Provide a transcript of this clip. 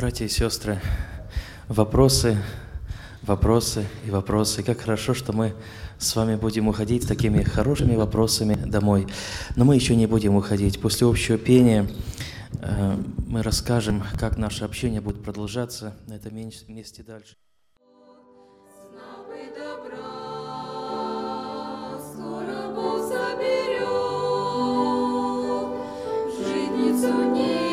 Братья и сестры, вопросы, вопросы и вопросы. Как хорошо, что мы с вами будем уходить с такими хорошими вопросами домой. Но мы еще не будем уходить. После общего пения мы расскажем, как наше общение будет продолжаться на этом месте дальше. Не